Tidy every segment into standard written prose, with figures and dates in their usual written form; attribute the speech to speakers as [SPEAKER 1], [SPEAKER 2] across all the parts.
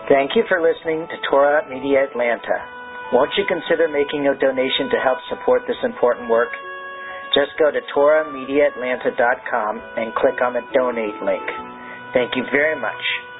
[SPEAKER 1] Thank you for listening to Torah Media Atlanta. Won't you consider making a donation to help support this important work? Just go to TorahMediaAtlanta.com and click on the donate link. Thank you very much.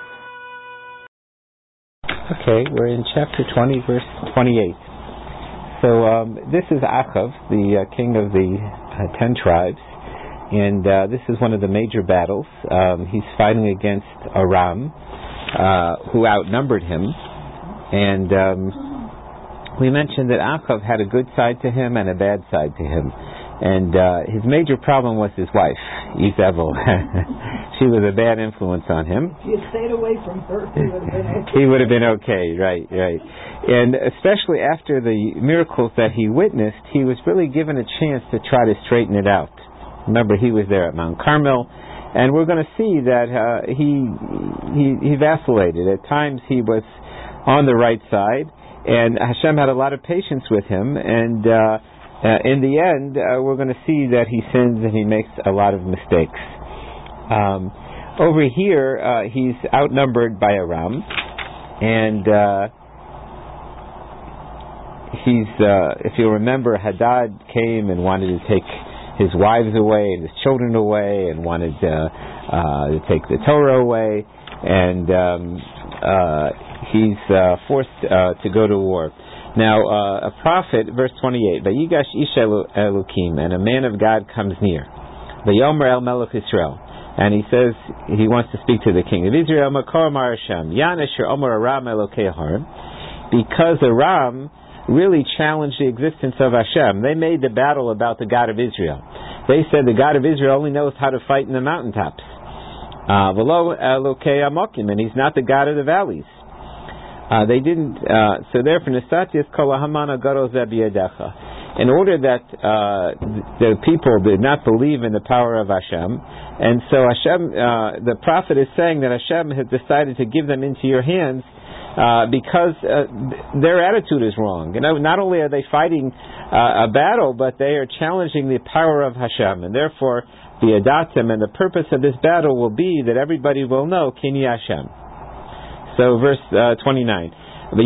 [SPEAKER 2] Okay, we're in chapter 20, verse 28. So this is Achav, the king of the 10 tribes, and this is one of the major battles. He's fighting against Aram, who outnumbered him, and we mentioned that Achav had a good side to him and a bad side to him. And his major problem was his wife, Izebel. She was a bad influence on him.
[SPEAKER 3] If he had stayed away from her, he would have been okay.
[SPEAKER 2] He would have been okay, right. And especially after the miracles that he witnessed, he was really given a chance to try to straighten it out. Remember, he was there at Mount Carmel, and we're going to see that he vacillated. At times he was on the right side, and Hashem had a lot of patience with him, and in the end, we're going to see that he sins and he makes a lot of mistakes. Over here, he's outnumbered by Aram, and if you remember, Hadad came and wanted to take his wives away and his children away, and wanted to take the Torah away, and he's forced to go to war. Now, a prophet, verse 28, Vayigash Ish Elokim, and a man of God comes near. Vayomer El Melech Yisrael, and he says he wants to speak to the king of Israel. Makor Mar Hashem, Yanesher Omer Aram Elokei Harim, because Aram really challenged the existence of Hashem. They made the battle about the God of Israel. They said the God of Israel only knows how to fight in the mountaintops. V'lo Elokei Amokim, and he's not the God of the valleys. They didn't. So therefore, Nesatius Kol Hamana Gadol Zeh B'Yadecha. In order that the people did not believe in the power of Hashem, and so Hashem, the prophet is saying that Hashem has decided to give them into your hands because their attitude is wrong. You know, not only are they fighting a battle, but they are challenging the power of Hashem, and therefore the Adatim, and the purpose of this battle will be that everybody will know Kini Hashem. So verse 29, and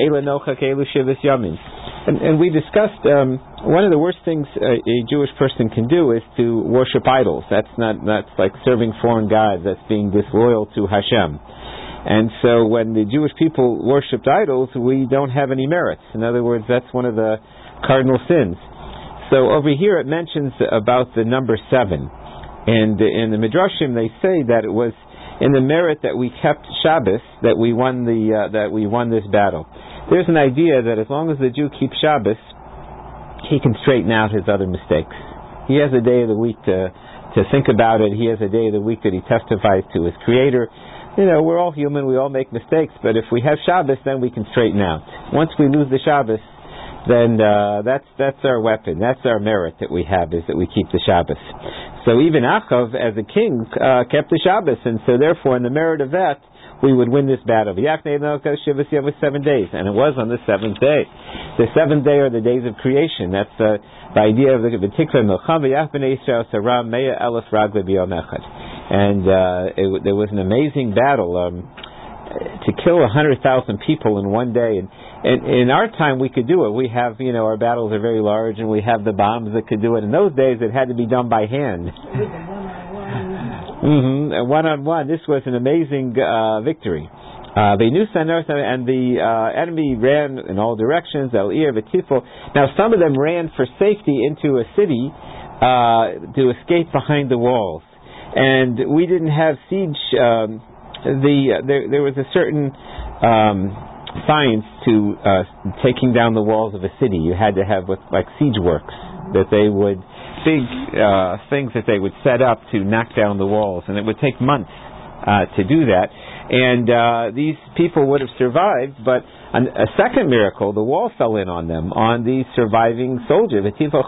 [SPEAKER 2] we discussed one of the worst things a Jewish person can do is to worship idols. That's like serving foreign gods. That's being disloyal to Hashem. And so when the Jewish people worshipped idols, we don't have any merits. In other words, that's one of the cardinal sins. So over here it mentions about the number 7, and in the Midrashim they say that it was in the merit that we kept Shabbos that we won this battle. There's an idea that as long as the Jew keeps Shabbos, he can straighten out his other mistakes. He has a day of the week to think about it. He has a day of the week that he testifies to his Creator. You know, we're all human, we all make mistakes, but if we have Shabbos, then we can straighten out. Once we lose the Shabbos, then that's our weapon. That's our merit that we have, is that we keep the Shabbos. So even Achav, as a king, kept the Shabbos, and so therefore, in the merit of that, we would win this battle. 7 days, and it was on the 7th day. The 7th day are the days of creation. That's the idea of the V'tikra Milcham v'yach b'nei Yisrael saram me'ah elef ragle b'yom echad. And there was an amazing battle to kill 100,000 people in one day. And in our time, we could do it. We have, our battles are very large, and we have the bombs that could do it. In those days, it had to be done by hand. One-on-one. This was an amazing victory. And the enemy ran in all directions. Now, some of them ran for safety into a city to escape behind the walls. And we didn't have siege. There was a certain science to taking down the walls of a city. You had to have like siege works, that they would big things that they would set up to knock down the walls, and it would take months to do that. And these people would have survived, but a second miracle, the wall fell in on them, on these surviving soldiers.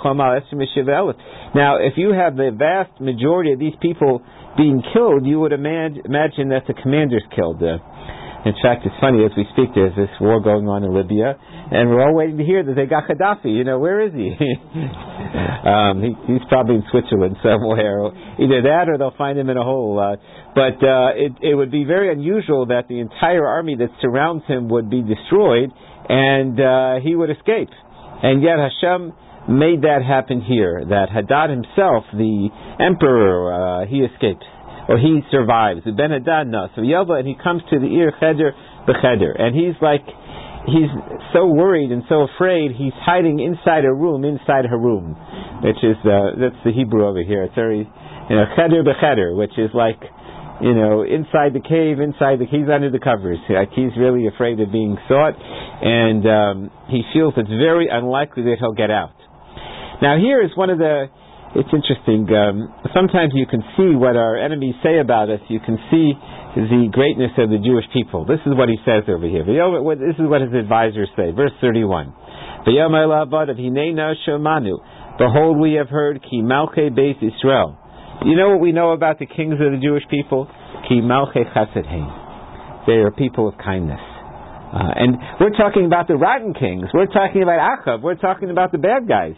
[SPEAKER 2] Now, if you have the vast majority of these people being killed, you would imagine that the commanders killed. In fact, it's funny, as we speak, there's this war going on in Libya, and we're all waiting to hear that they got Gaddafi. Where is he? He's probably in Switzerland somewhere. Either that or they'll find him in a hole. But it would be very unusual that the entire army that surrounds him would be destroyed, and he would escape. And yet Hashem made that happen here, that Hadad himself, the emperor, he escapes. Or he survives. The Ben Hadad no. So Yelva, and he comes to the Ir Cheder B'Cheder, and he's so worried and so afraid, he's hiding inside a room, which is that's the Hebrew over here. It's very Cheder B'Cheder, which is inside the cave, he's under the covers. He's really afraid of being sought, and he feels it's very unlikely that he'll get out. Now here is one of the. It's interesting. Sometimes you can see what our enemies say about us. You can see the greatness of the Jewish people. This is what he says over here. This is what his advisors say. Verse 31. Behold, we have heard Ki Malchei Beis Yisrael. You know what we know about the kings of the Jewish people? Ki Malchei Chesed Hein. They are people of kindness. And we're talking about the rotten kings. We're talking about Achav. We're talking about the bad guys.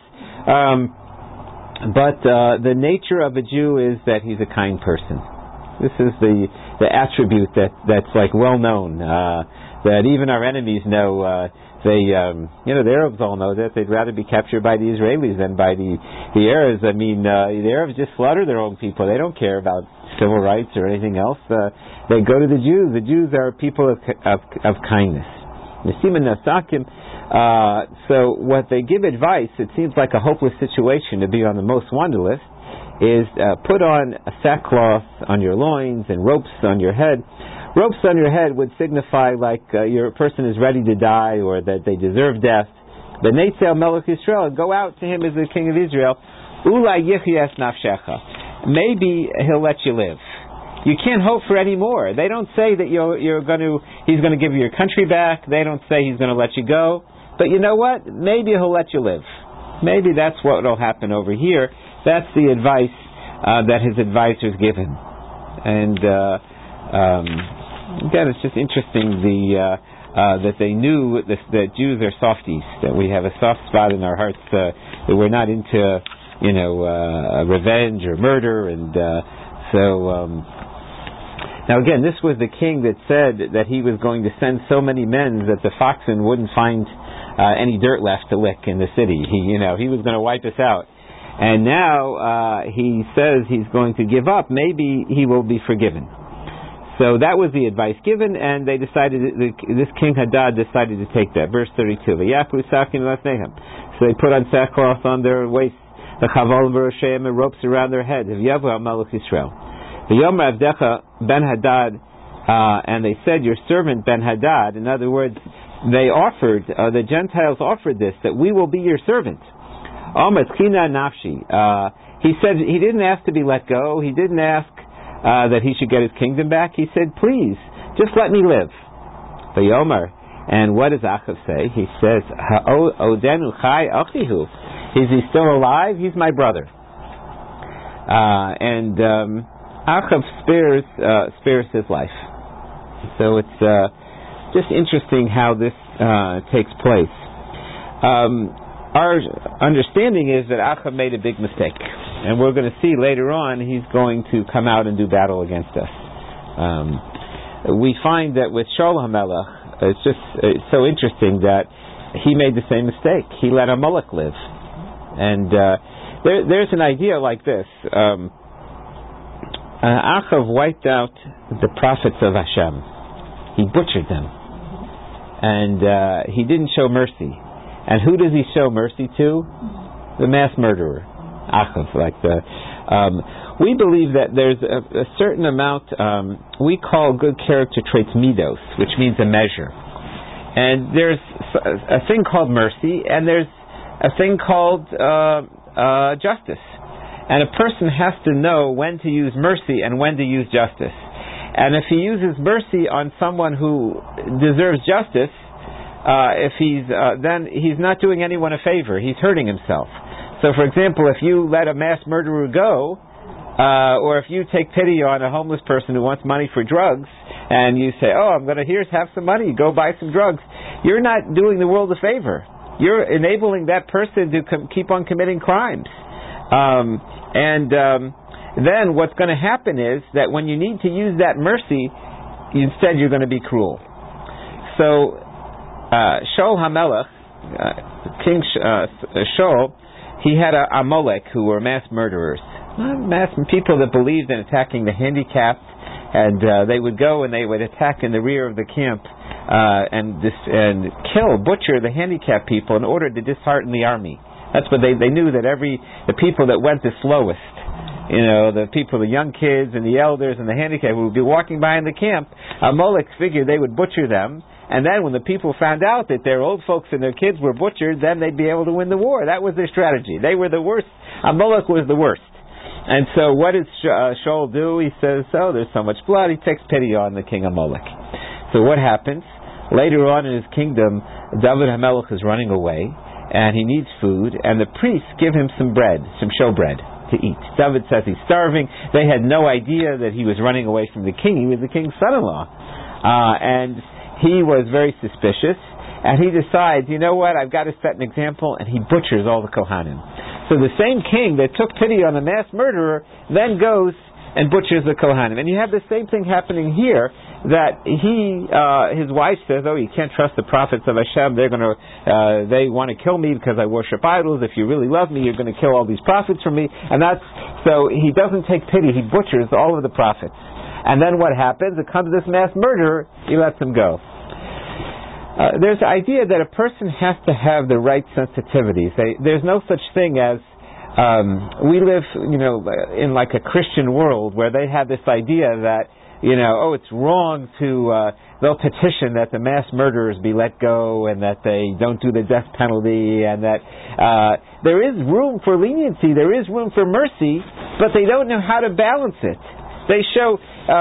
[SPEAKER 2] But the nature of a Jew is that he's a kind person. This is the attribute that's well known. That even our enemies know. The Arabs all know that they'd rather be captured by the Israelis than by the Arabs. I mean, the Arabs just slaughter their own people. They don't care about civil rights or anything else. They go to the Jews. The Jews are people of kindness. So what they give advice, it seems like a hopeless situation to be on the most wanted list, is put on a sackcloth on your loins and ropes on your head. Ropes on your head would signify your person is ready to die or that they deserve death. The Neitzel Melech Yisrael, go out to him as the king of Israel. Ulai Yichyas Nafshecha. Maybe he'll let you live. You can't hope for any more. They don't say that he's going to give you your country back. They don't say he's going to let you go. But you know what? Maybe he'll let you live. Maybe that's what will happen over here. That's the advice that his advisors give him. And again, it's just interesting that they knew that Jews are softies, that we have a soft spot in our hearts, that we're not into revenge or murder, and now again, this was the king that said that he was going to send so many men that the Foxen wouldn't find any dirt left to lick in the city. He was going to wipe us out. And now he says he's going to give up. Maybe he will be forgiven. So that was the advice given, and they decided, this King Hadad decided to take that. Verse 32. So they put on sackcloth on their waists, the chaval and ropes around their heads. The Yomer Avdecha Ben Hadad, and they said, your servant Ben Hadad. In other words, they offered, the Gentiles offered this, that we will be your servant. He said he didn't ask to be let go. He didn't ask that he should get his kingdom back. He said, please, just let me live. The Yomer. And what does Achav say? He says, Odenu Chai Achihu. Is he still alive? He's my brother. And Achav spares his life. So it's just interesting how this takes place. Our understanding is that Achav made a big mistake, and we're going to see later on he's going to come out and do battle against us. We find that with Shaul HaMelech, it's so interesting that he made the same mistake. He let Amalek live, and there's an idea like this. Achav wiped out the prophets of Hashem. He butchered them, and he didn't show mercy. And who does he show mercy to? The mass murderer, Achav. We believe that there's a certain amount we call good character traits midos, which means a measure. And there's a thing called mercy, and there's a thing called justice. And a person has to know when to use mercy and when to use justice. And if he uses mercy on someone who deserves justice, then he's not doing anyone a favor. He's hurting himself. So, for example, if you let a mass murderer go, or if you take pity on a homeless person who wants money for drugs, and you say, oh, I'm going to have some money, go buy some drugs, you're not doing the world a favor. You're enabling that person to keep on committing crimes. Then what's going to happen is that when you need to use that mercy, instead you're going to be cruel. So Shaul HaMelech, King Shaul, he had a Amalek who were mass murderers, mass people that believed in attacking the handicapped, and they would go and they would attack in the rear of the camp and butcher the handicapped people in order to dishearten the army. That's what they knew, that the people that went the slowest, the people, the young kids and the elders and the handicapped who would be walking behind the camp, Amalek figured they would butcher them, and then when the people found out that their old folks and their kids were butchered, then they'd be able to win the war. That was their strategy. They were the worst. Amalek was the worst. And so what does Shaul do? He says, oh, there's so much blood. He takes pity on the king Amalek. So what happens? Later on in his kingdom, David HaMelech is running away, and he needs food, and the priests give him some bread, some showbread to eat. David says he's starving. They had no idea that he was running away from the king. He was the king's son-in-law. And he was very suspicious, and he decides, you know what, I've got to set an example, and he butchers all the Kohanim. So the same king that took pity on the mass murderer then goes and butchers the Kohanim. And you have the same thing happening here, that his wife says, oh, you can't trust the prophets of Hashem, they want to kill me because I worship idols. If you really love me, you're going to kill all these prophets from me. And so he doesn't take pity, he butchers all of the prophets. And then what happens? It comes this mass murderer, he lets him go. There's the idea that a person has to have the right sensitivities. There's no such thing as we live, in like a Christian world where they have this idea that, it's wrong to, they'll petition that the mass murderers be let go and that they don't do the death penalty, and that there is room for leniency, there is room for mercy, but they don't know how to balance it. They show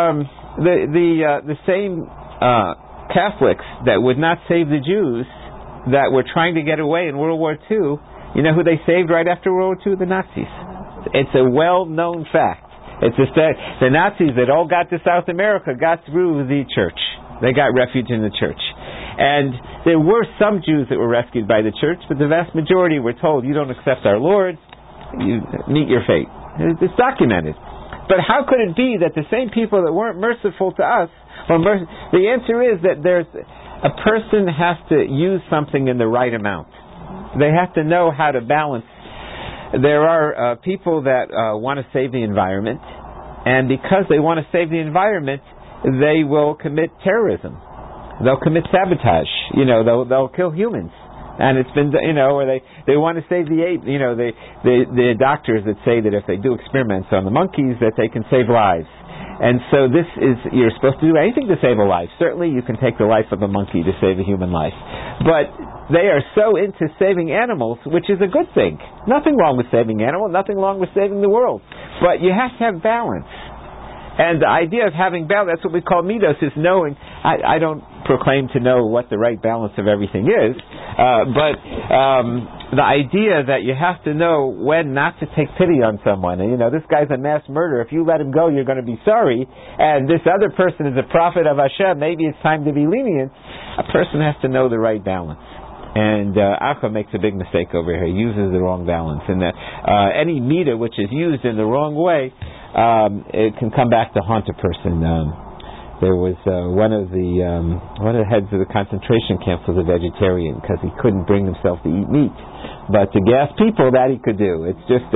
[SPEAKER 2] the same Catholics that would not save the Jews that were trying to get away in World War II. You know who they saved right after World War II? The Nazis. It's a well-known fact. It's just that the Nazis that all got to South America got through the church. They got refuge in the church. And there were some Jews that were rescued by the church, but the vast majority were told, you don't accept our Lord, you meet your fate. It's documented. But how could it be that the same people that weren't merciful to us, the answer is that a person has to use something in the right amount. They have to know how to balance. There are people that want to save the environment, and because they want to save the environment, they will commit terrorism. They'll commit sabotage. They'll kill humans. And it's been, or they want to save the ape. The doctors that say that if they do experiments on the monkeys, that they can save lives. And so you're supposed to do anything to save a life. Certainly you can take the life of a monkey to save a human life. But they are so into saving animals, which is a good thing. Nothing wrong with saving animals, nothing wrong with saving the world. But you have to have balance. And the idea of having balance, that's what we call midos, is knowing. I don't proclaim to know what the right balance of everything is, but the idea that you have to know when not to take pity on someone. And this guy's a mass murderer. If you let him go, you're going to be sorry. And this other person is a prophet of Hashem. Maybe it's time to be lenient. A person has to know the right balance. And Acha makes a big mistake over here. He uses the wrong balance. And any midah which is used in the wrong way, it can come back to haunt a person. There was one of the heads of the concentration camps was a vegetarian because he couldn't bring himself to eat meat. But to gas people, that he could do. It's just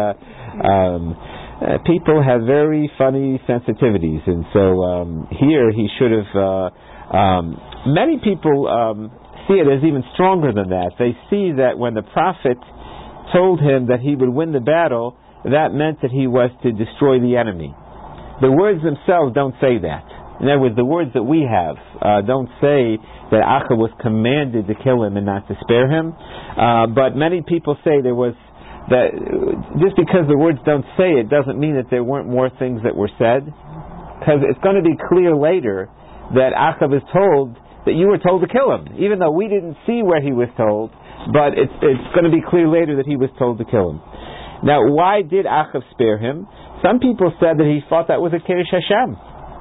[SPEAKER 2] people have very funny sensitivities, and so here he should have. Many people see it as even stronger than that. They see that when the prophet told him that he would win the battle, that meant that he was to destroy the enemy. The words themselves don't say that. In other words, the words that we have don't say that Acha was commanded to kill him and not to spare him. But many people say there was that just because the words don't say it doesn't mean that there weren't more things that were said. Because it's going to be clear later that Acha was told that you were told to kill him, even though we didn't see where he was told. But it's going to be clear later that he was told to kill him. Now, why did Achav spare him? Some people said that he thought that was a Kiddush Hashem.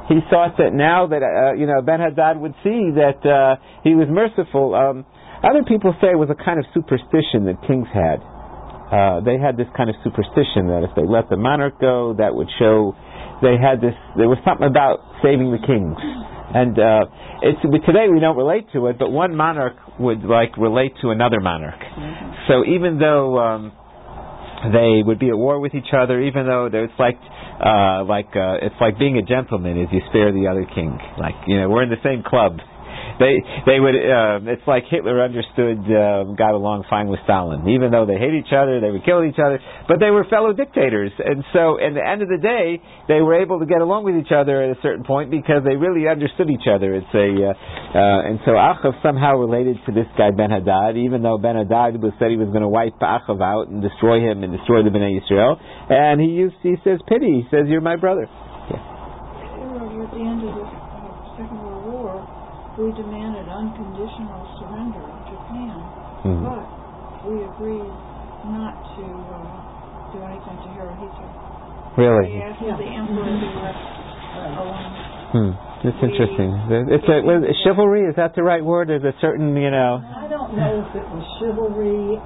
[SPEAKER 2] he thought that now that Ben-Hadad would see that he was merciful. Other people say it was a kind of superstition that kings had. They had this kind of superstition that if they let the monarch go, that would show there was something about saving the kings. And today we don't relate to it, but one monarch would relate to another monarch. Mm-hmm. So even though they would be at war with each other, even though it's like being a gentleman is you spare the other king. We're in the same club. They would. It's like Hitler got along fine with Stalin, even though they hate each other, they would kill each other, but they were fellow dictators. And so, at the end of the day, they were able to get along with each other at a certain point because they really understood each other. And so Achav somehow related to this guy Ben-Hadad, even though Ben-Hadad said he was going to wipe Achav out and destroy him and destroy the Bnei Yisrael. And he says pity. He says, "You're my brother." Yeah.
[SPEAKER 3] At the end of the Second World War, we demanded unconditional surrender of Japan, but we agreed not to do anything to Hirohito.
[SPEAKER 2] Really?
[SPEAKER 3] We asked the emperor to let alone.
[SPEAKER 2] It's interesting. It's chivalry, is that the right word? There's a certain,
[SPEAKER 4] I don't know if it was chivalry.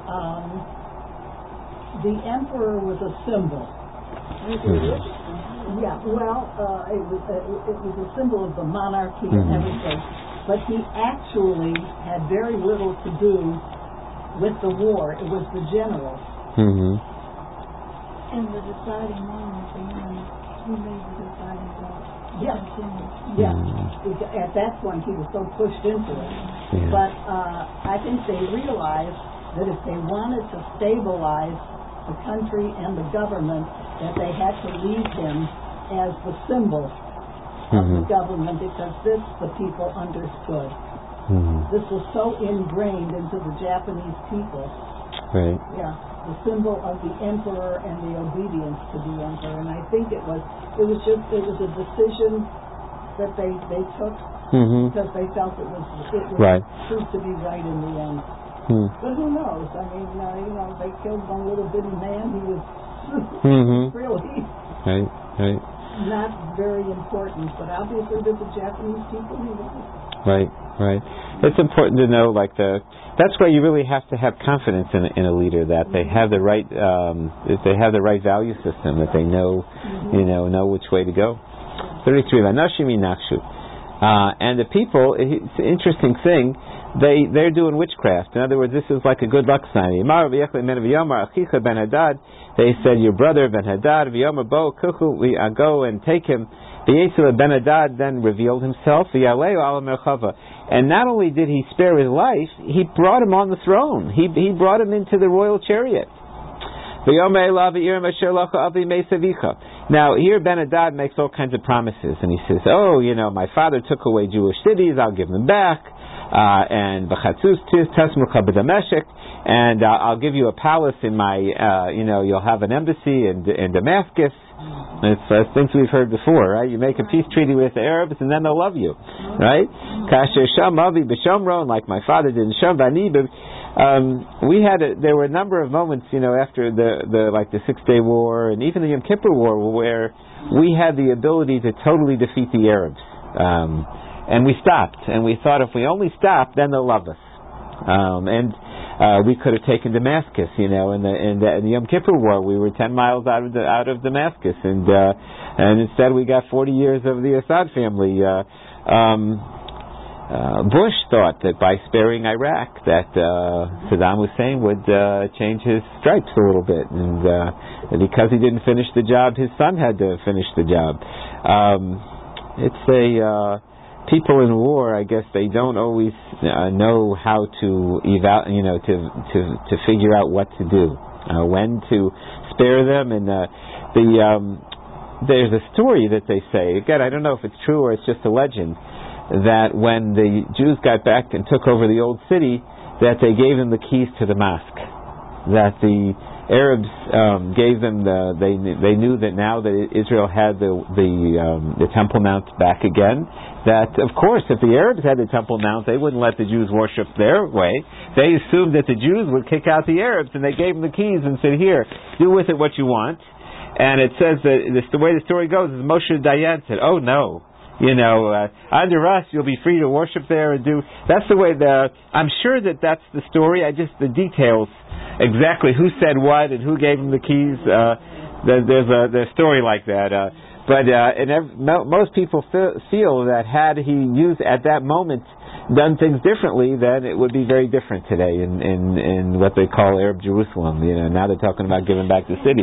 [SPEAKER 4] The emperor was a symbol. Yeah, well, it was a symbol of the monarchy and everything. But he actually had very little to do with the war. It was the generals.
[SPEAKER 2] Mm-hmm.
[SPEAKER 3] And the deciding moment, who made the deciding vote?
[SPEAKER 4] Yeah. Mm-hmm. At that point, he was so pushed into it. Yeah. But I think they realized that if they wanted to stabilize the country and the government, that they had to leave him as the symbol of the government, because this the people understood. This was so ingrained into the Japanese people.
[SPEAKER 2] Right.
[SPEAKER 4] Yeah, the symbol of the emperor and the obedience to the emperor. And I think it was a decision that they took because they felt it was
[SPEAKER 2] right.
[SPEAKER 4] proved to be right in the end. But who knows? I mean, they killed one little bitty man. He was really
[SPEAKER 2] right.
[SPEAKER 4] Not very important, but obviously to the Japanese people, he was.
[SPEAKER 2] Right. It's important to know, that's why you really have to have confidence in a leader, that they have the right, if they have the right value system, that they know, know which way to go. 33. And the people, it's an interesting thing. They're doing witchcraft. In other words, this is like a good luck sign. They said, your brother Ben-Hadad, we go and take him. Ben-Hadad then revealed himself. And not only did he spare his life, he brought him on the throne. He brought him into the royal chariot. Now here Ben-Hadad makes all kinds of promises, and he says, my father took away Jewish cities, I'll give them back. And and I'll give you a palace in my, you'll have an embassy in Damascus. It's things we've heard before, right? You make a peace treaty with the Arabs, and then they'll love you, right? Like my father did in Sham. There were a number of moments, after the 6-Day War and even the Yom Kippur War, where we had the ability to totally defeat the Arabs. And we stopped, and we thought if we only stopped, then they'll love us. And we could have taken Damascus, in the Yom Kippur War. We were 10 miles out of Damascus, and instead we got 40 years of the Assad family. Bush thought that by sparing Iraq, that Saddam Hussein would change his stripes a little bit, and because he didn't finish the job, his son had to finish the job. People in war, I guess they don't always know how to to figure out what to do, when to spare them. And there's a story that they say, again, I don't know if it's true or it's just a legend, that when the Jews got back and took over the old city, that they gave them the keys to the mosque. That the Arabs gave them they knew that now that Israel had the Temple Mount back again, that of course if the Arabs had the Temple Mount, they wouldn't let the Jews worship their way. They assumed that the Jews would kick out the Arabs, and they gave them the keys and said, here, do with it what you want. And it says that the way the story goes is Moshe Dayan said, oh no, under us you'll be free to worship there and do. That's the way I'm sure that's the story. The details, exactly who said what and who gave him the keys. There's a story like that. But most people feel that had he used at that moment done things differently, then it would be very different today in what they call Arab Jerusalem. Now they're talking about giving back the city.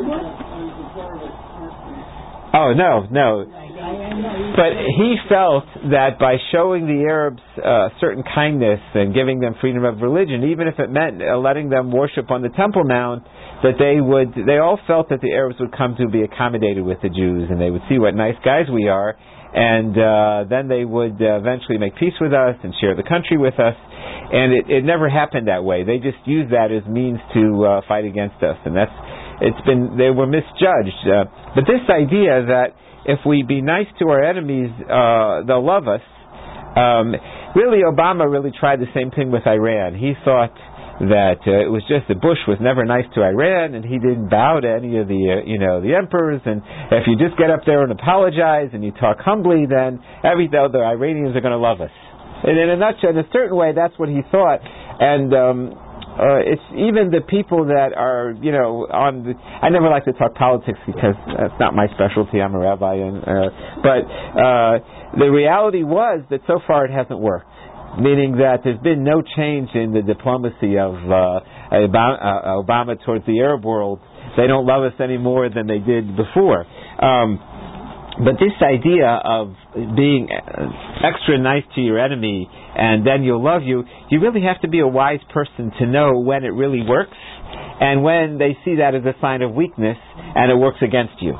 [SPEAKER 2] Oh, no. But he felt that by showing the Arabs certain kindness and giving them freedom of religion, even if it meant letting them worship on the Temple Mount, that they all felt that the Arabs would come to be accommodated with the Jews, and they would see what nice guys we are, and then they would eventually make peace with us and share the country with us. And it never happened that way. They just used that as means to fight against us, and they were misjudged. But this idea that if we be nice to our enemies, they'll love us. Really, Obama really tried the same thing with Iran. He thought that it was just that Bush was never nice to Iran, and he didn't bow to any of the emperors. And if you just get up there and apologize and you talk humbly, then the Iranians are going to love us. And in a nutshell, in a certain way, that's what he thought. And it's even the people that are, I never like to talk politics because that's not my specialty. I'm a rabbi, but the reality was that so far it hasn't worked. Meaning that there's been no change in the diplomacy of Obama towards the Arab world. They don't love us any more than they did before. But this idea of being extra nice to your enemy and then you'll love you really have to be a wise person to know when it really works and when they see that as a sign of weakness and it works against you.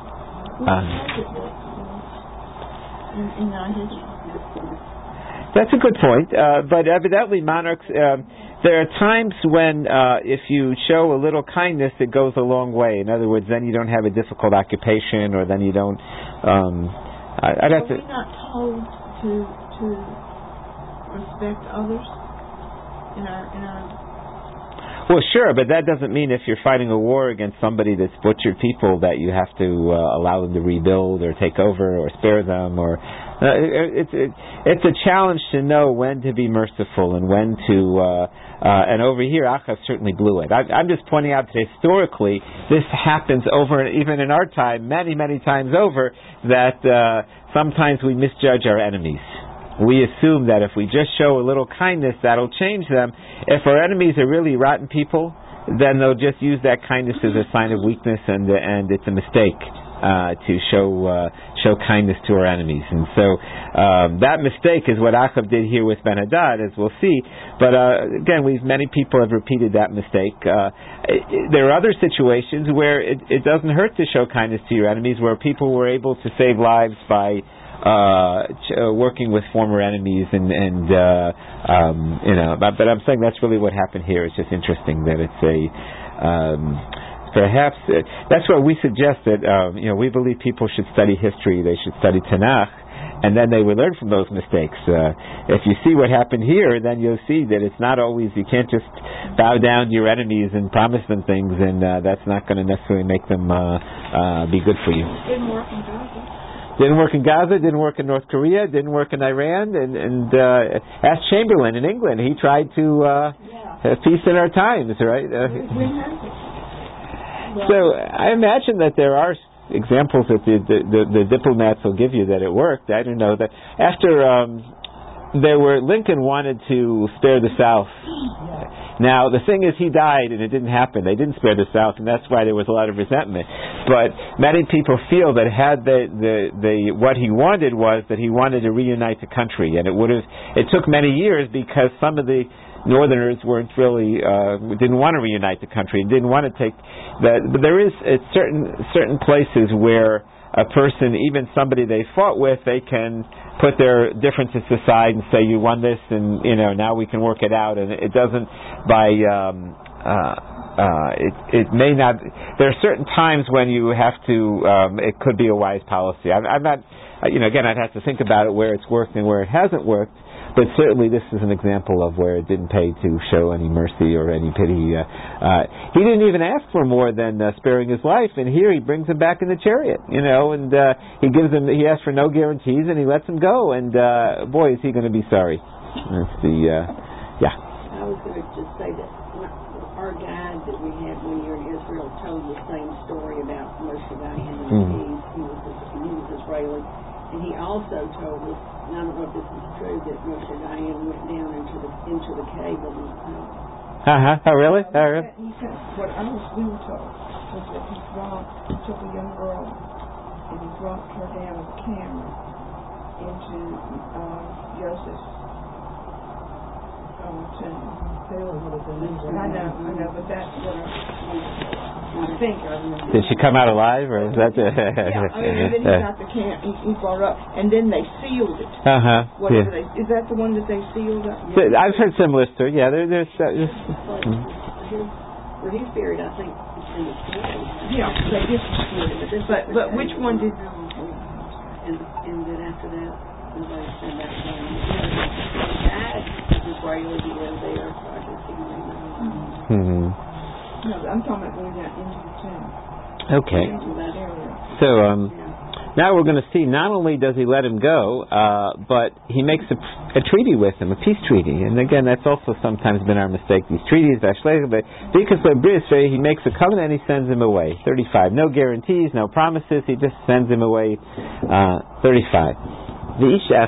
[SPEAKER 2] That's a good point, but evidently monarchs, there are times when if you show a little kindness, it goes a long way. In other words, then you don't have a difficult occupation, or then you don't...
[SPEAKER 3] Are we not told to respect others in our...
[SPEAKER 2] Well, sure, but that doesn't mean if you're fighting a war against somebody that's butchered people that you have to allow them to rebuild or take over or spare them. Or it's a challenge to know when to be merciful and when to... and over here, Achav certainly blew it. I'm just pointing out that historically, this happens over, even in our time, many, many times over, that sometimes we misjudge our enemies. We assume that if we just show a little kindness, that'll change them. If our enemies are really rotten people, then they'll just use that kindness as a sign of weakness, and it's a mistake to show kindness to our enemies. And so that mistake is what Achav did here with Ben-Hadad, as we'll see. But again, many people have repeated that mistake. There are other situations where it doesn't hurt to show kindness to your enemies, where people were able to save lives by working with former enemies, but I'm saying that's really what happened here. It's just interesting that it's perhaps that's what we suggest, that we believe people should study history. They should study Tanakh, and then they will learn from those mistakes. If you see what happened here, then you'll see that it's not always, you can't just bow down to your enemies and promise them things, and that's not going to necessarily make them be good for you.
[SPEAKER 3] Didn't work in Gaza.
[SPEAKER 2] Didn't work in Gaza, didn't work in North Korea, didn't work in Iran, and ask Chamberlain in England. He tried to have peace in our times, right? So I imagine that there are examples that the diplomats will give you that it worked. I don't know that after Lincoln wanted to spare the South. Now the thing is, he died and it didn't happen. They didn't spare the South, and that's why there was a lot of resentment. But many people feel that had what he wanted was that he wanted to reunite the country, and it took many years because some of the Northerners weren't really didn't want to reunite the country and didn't want to take that. But there is certain places where a person, even somebody they fought with, they can put their differences aside and say, you won this, and now we can work it out. And it doesn't it may not. There are certain times when you have to. It could be a wise policy. I'm not. Again, I'd have to think about it where it's worked and where it hasn't worked. But certainly this is an example of where it didn't pay to show any mercy or any pity. He didn't even ask for more than sparing his life, and here he brings him back in the chariot, and he asks for no guarantees, and he lets him go, and boy, is he going to be sorry. That's
[SPEAKER 5] I was going to just say that our guide that we had one year in Israel told the same story about Moshe Dayan, and he was Israeli, and he also told us, and I don't know if this is true, that Moshe Dayan went down into the cave of
[SPEAKER 2] Oh, really?
[SPEAKER 3] What I was being told was that he took a young girl and he dropped her down with a camera into Joseph's tomb.
[SPEAKER 4] Taylor would have been in
[SPEAKER 3] I know, but that's what I think I remember.
[SPEAKER 2] Did she come out alive, or is that?
[SPEAKER 3] And then he got the he brought it up, and then they sealed it. Is that the one that they sealed up?
[SPEAKER 2] I've heard similar stories. Yeah, there's.
[SPEAKER 5] Where he's buried, I think, it's in the cave.
[SPEAKER 3] Yeah, they just sealed it. But which one did?
[SPEAKER 5] And then after that, nobody said that one. That is Israeli, he lived there, so I guess he may know.
[SPEAKER 3] No, I'm talking about going down into the tomb.
[SPEAKER 2] Okay. So now we're going to see, not only does he let him go, but he makes a treaty with him, a peace treaty. And again, that's also sometimes been our mistake. These treaties, because he makes a covenant and he sends him away. 35. No guarantees, no promises. He just sends him away. 35. Now,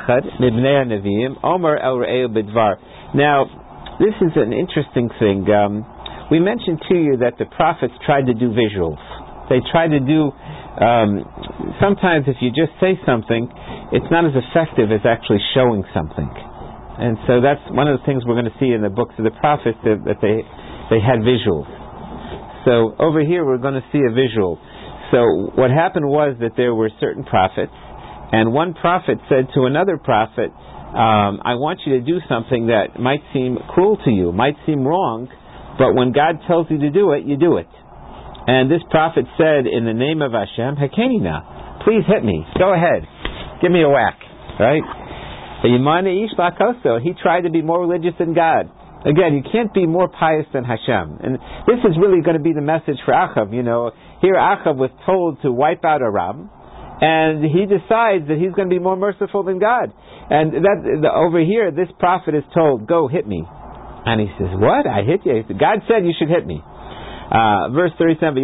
[SPEAKER 2] this is an interesting thing. We mentioned to you that the prophets tried to do visuals. They tried to do, sometimes if you just say something, it's not as effective as actually showing something. And so that's one of the things we're going to see in the books of the prophets, that they had visuals. So over here we're going to see a visual. So what happened was that there were certain prophets, and one prophet said to another prophet, I want you to do something that might seem cruel to you, might seem wrong, but when God tells you to do it, you do it. And this prophet said, in the name of Hashem, Hakenina, please hit me. Go ahead. Give me a whack. Right? He tried to be more religious than God. Again, you can't be more pious than Hashem. And this is really going to be the message for Achav. Here Achav was told to wipe out Aram, and he decides that he's going to be more merciful than God. And over here, this prophet is told, go hit me. And he says, what? I hit you? God said you should hit me. Verse 37,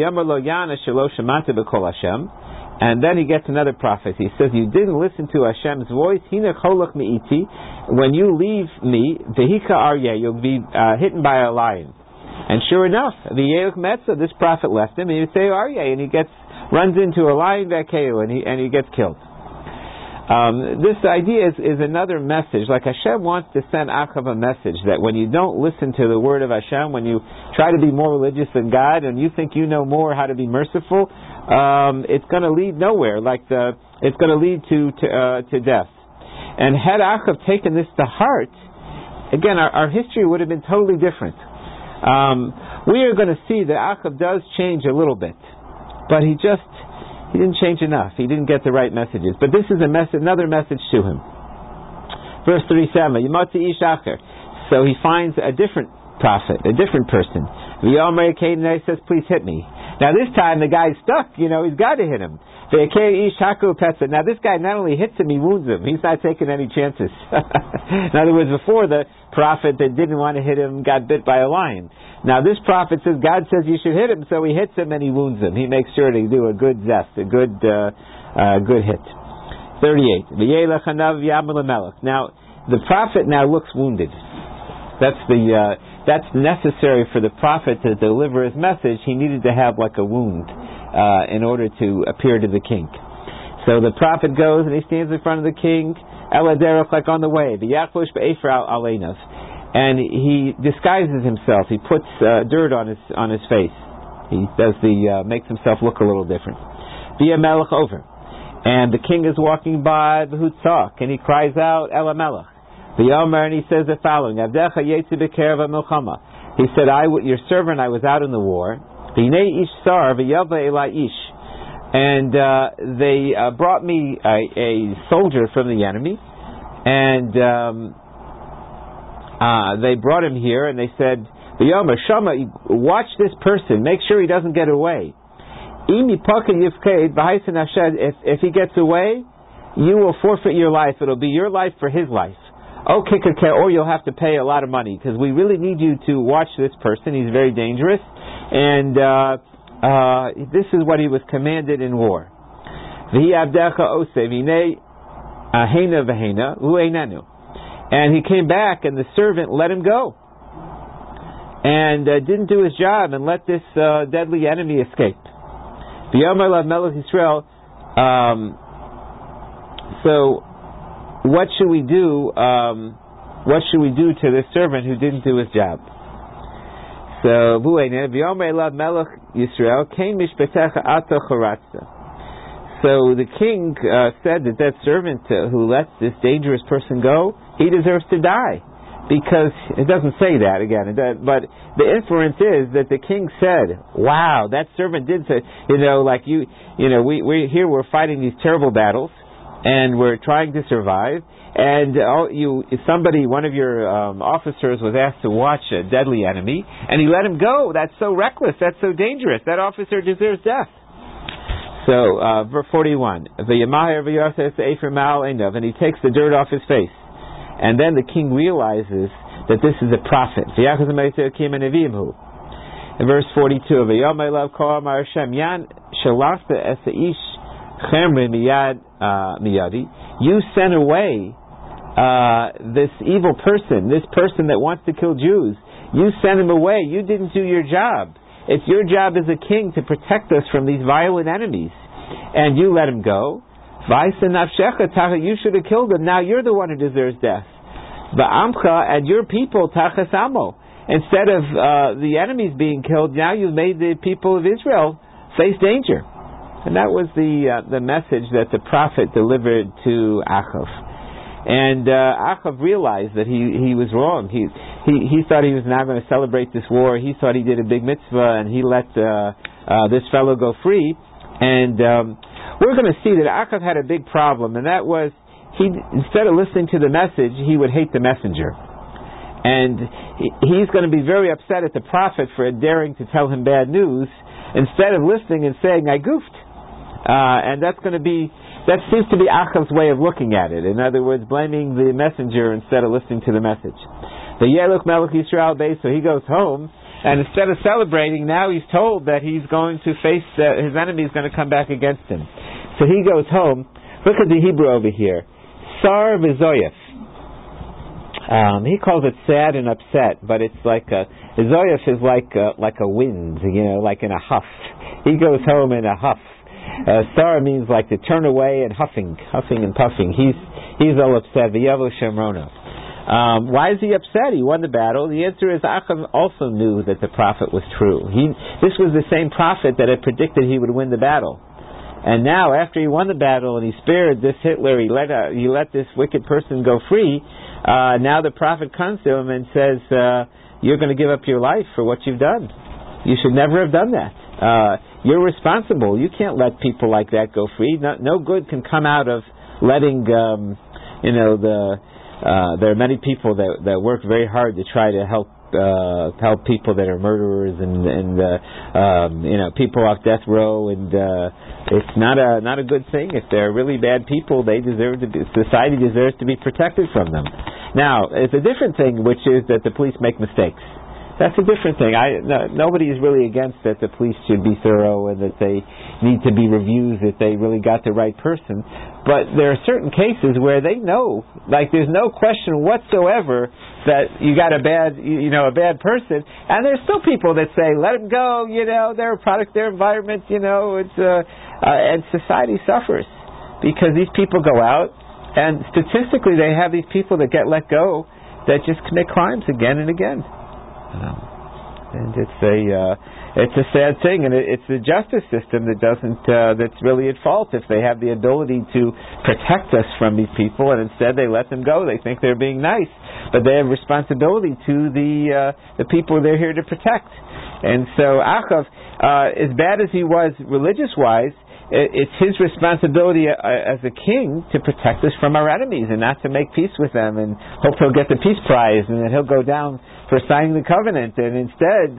[SPEAKER 2] and then he gets another prophecy. He says, you didn't listen to Hashem's voice. When you leave me, you'll be hit by a lion. And sure enough, this prophet left him, and he would say Aryeh, and he runs into a lion and he gets killed. This idea is another message. Like Hashem wants to send Achav a message that when you don't listen to the word of Hashem, when you try to be more religious than God, and you think you know more how to be merciful, it's going to lead nowhere. It's going to lead to death. And had Achav taken this to heart, again, our history would have been totally different. We are going to see that Achav does change a little bit, but he didn't change enough. He didn't get the right messages. But this is another message to him. Verse 37, so he finds a different prophet, a different person. He says, please hit me. Now this time the guy's stuck. He's got to hit him. Now this guy not only hits him, he wounds him. He's not taking any chances. In other words, before, the prophet that didn't want to hit him got bit by a lion. Now this prophet says, God says you should hit him, so he hits him and he wounds him. He makes sure to do a good zest, a good hit. 38. Now the prophet now looks wounded. That's necessary for the prophet to deliver his message. He needed to have like a wound in order to appear to the king. So the prophet goes and he stands in front of the king, like on the way, and he disguises himself. He puts dirt on his face. He does makes himself look a little different. Melech over, and the king is walking by the Hutzak, and he cries out, Ela Melech. And he says the following: he said, your servant, I was out in the war. And they brought me a soldier from the enemy, and they brought him here and they said, V'yomer Shama, watch this person, make sure he doesn't get away. If he gets away, you will forfeit your life. It'll be your life for his life. Okay, or you'll have to pay a lot of money, because we really need you to watch this person. He's very dangerous, and this is what he was commanded in war. And he came back, and the servant let him go, and didn't do his job, and let this deadly enemy escape. So what should we do? What should we do to this servant who didn't do his job? So the king said that servant who lets this dangerous person go, he deserves to die. Because it doesn't say that again, but the inference is that the king said, "Wow, that servant did say, we're fighting these terrible battles, and we're trying to survive, and one of your officers was asked to watch a deadly enemy, and he let him go. That's so reckless. That's so dangerous. That officer deserves death." So, verse 41, and he takes the dirt off his face. And then the king realizes that this is a prophet. In verse 42, you sent away this evil person, this person that wants to kill Jews. You sent him away. You didn't do your job. It's your job as a king to protect us from these violent enemies. And you let him go. You should have killed him. Now you're the one who deserves death. And your people, tachasamo. Instead of the enemies being killed, now you've made the people of Israel face danger. And that was the message that the prophet delivered to Achav. And Achav realized that he was wrong. He thought he was now going to celebrate this war. He thought he did a big mitzvah, and he let this fellow go free. And we're going to see that Achav had a big problem, and that was instead of listening to the message, he would hate the messenger. And he's going to be very upset at the prophet for daring to tell him bad news, instead of listening and saying, I goofed. And that seems to be Achav's way of looking at it. In other words, blaming the messenger instead of listening to the message. The Yeluk Melech Yisrael Bey, so he goes home, and instead of celebrating, now he's told that he's going to face, his enemy is going to come back against him. So he goes home. Look at the Hebrew over here. Sar v'zoyef. He calls it sad and upset, but it's like zoyef is like a wind, like in a huff. He goes home in a huff. Sar means like to turn away and huffing and puffing. He's all upset. V'yavo shemrona. Why is he upset? He won the battle. The answer is Achav also knew that the prophet was true. This was the same prophet that had predicted he would win the battle. And now, after he won the battle and he spared this Hitler, he let this wicked person go free. Now the prophet comes to him and says, "You're going to give up your life for what you've done. You should never have done that. You're responsible. You can't let people like that go free. No good can come out of letting, there are many people that work very hard to try to help people that are murderers and people off death row, and it's not a good thing. If they're really bad people, society deserves to be protected from them. Now, it's a different thing, which is that the police make mistakes. That's a different thing. Nobody is really against that the police should be thorough and that they need to be reviewed, that they really got the right person. But there are certain cases where they know, like there's no question whatsoever that you got a bad person, and there's still people that say, let them go, they're a product of their environment, and society suffers because these people go out, and statistically they have these people that get let go that just commit crimes again and again. And it's a sad thing, and it's the justice system that's really at fault if they have the ability to protect us from these people, and instead they let them go. They think they're being nice, but they have responsibility to the people they're here to protect. And so Achav, as bad as he was religious-wise, it's his responsibility as a king to protect us from our enemies and not to make peace with them and hope he'll get the peace prize and that he'll go down for signing the covenant. And instead,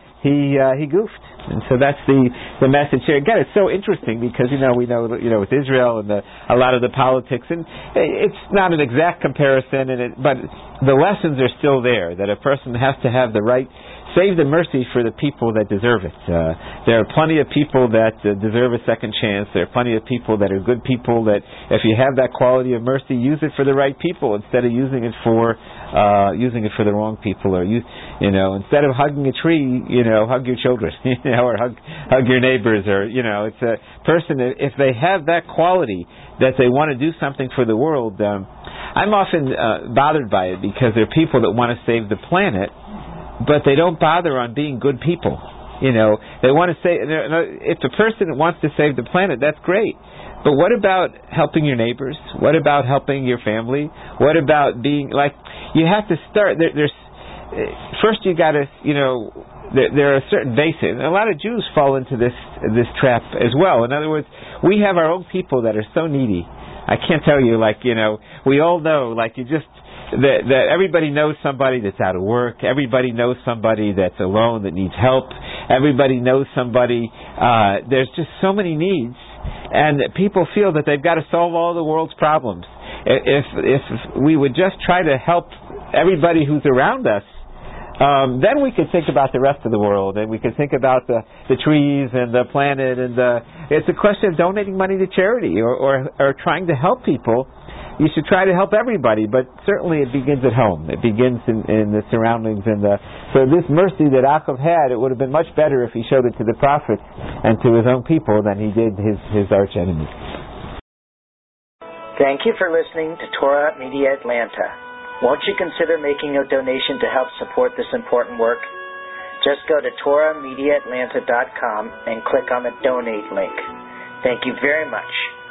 [SPEAKER 2] he goofed. And so that's the message here. Again, it's so interesting because we know with Israel and a lot of the politics, and it's not an exact comparison, but the lessons are still there. That a person has to have the right, save the mercy for the people that deserve it. There are plenty of people that deserve a second chance. There are plenty of people that are good people. That if you have that quality of mercy, use it for the right people instead of using it for the wrong people. Or instead of hugging a tree, hug your children. Or hug your neighbors, or it's a person, if they have that quality that they want to do something for the world. I'm often bothered by it because there are people that want to save the planet, but they don't bother on being good people. They want to say, if the person wants to save the planet, that's great. But what about helping your neighbors? What about helping your family? What about being you have to start. First you got to, there are certain basics, and a lot of Jews fall into this trap as well. In other words, we have our own people that are so needy. I can't tell you, we all know, that everybody knows somebody that's out of work. Everybody knows somebody that's alone that needs help. Everybody knows somebody. There's just so many needs, and people feel that they've got to solve all the world's problems. If we would just try to help everybody who's around us, then we could think about the rest of the world, and we could think about the trees and the planet, and it's a question of donating money to charity or trying to help people. You should try to help everybody, but certainly it begins at home. It begins in the surroundings. So this mercy that Yaakov had, it would have been much better if he showed it to the prophets and to his own people than he did his arch enemies.
[SPEAKER 1] Thank you for listening to Torah Media Atlanta. Won't you consider making a donation to help support this important work? Just go to TorahMediaAtlanta.com and click on the Donate link. Thank you very much.